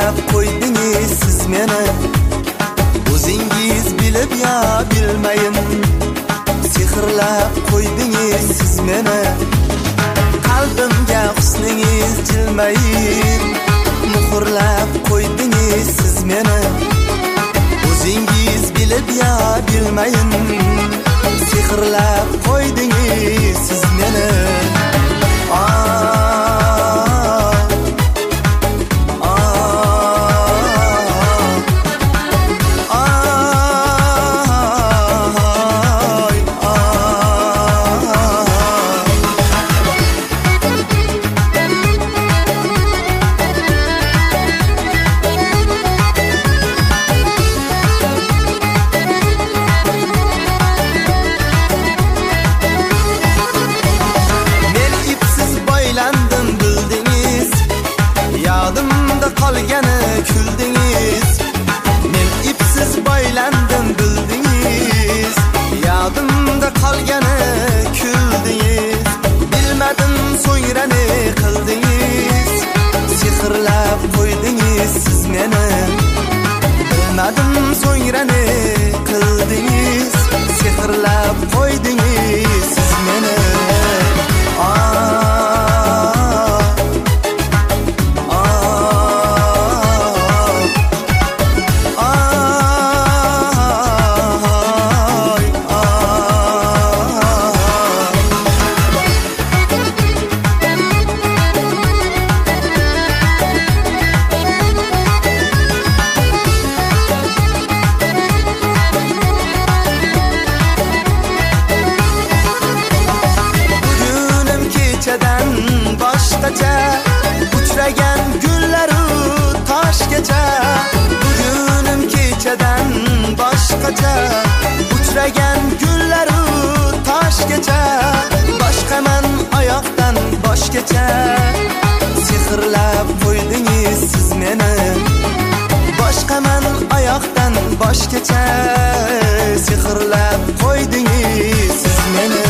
sehrlab qo'ydingiz siz meni. O'zingiz bilib ya bilmayin, sehrlab qo'ydingiz siz meni. Qalbimga husningiz jilmayib, muhrlab qo'ydingiz siz meni. O'zingiz bilib ya bilmayin, sehrlab qo'ydingiz siz meni. Yodimda qolgani kuldingiz. Men ipsiz boylandim bildingiz. Yodimda qolgani kuldingiz. Bilmadim so'ngra ne qildingiz. Sehrlab qo'ydingiz siz meni. Bilmadim so'ngra ne qildingiz. Sehrlab qo'ydingiz siz meni. Boshqacha uchragan gullaru toshgacha. Bugunim kechadan boshqacha uchragan gullaru toshgacha. Boshqaman oyoqdan boshgacha. Sehrlab qo'ydingiz siz meni. Boshqaman oyoqdan boshgacha. Sehrlab qo'ydingiz siz meni.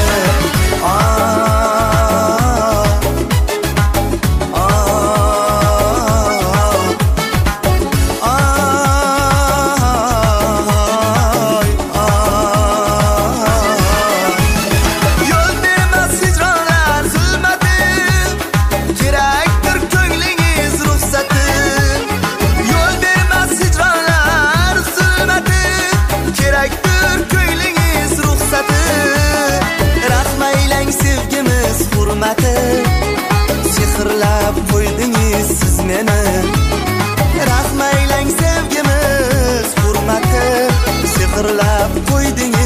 Sehrlab qo'ydingiz siz meni. Rahmaylang sevgimiz hurmati. Sehrlab qo'ydingiz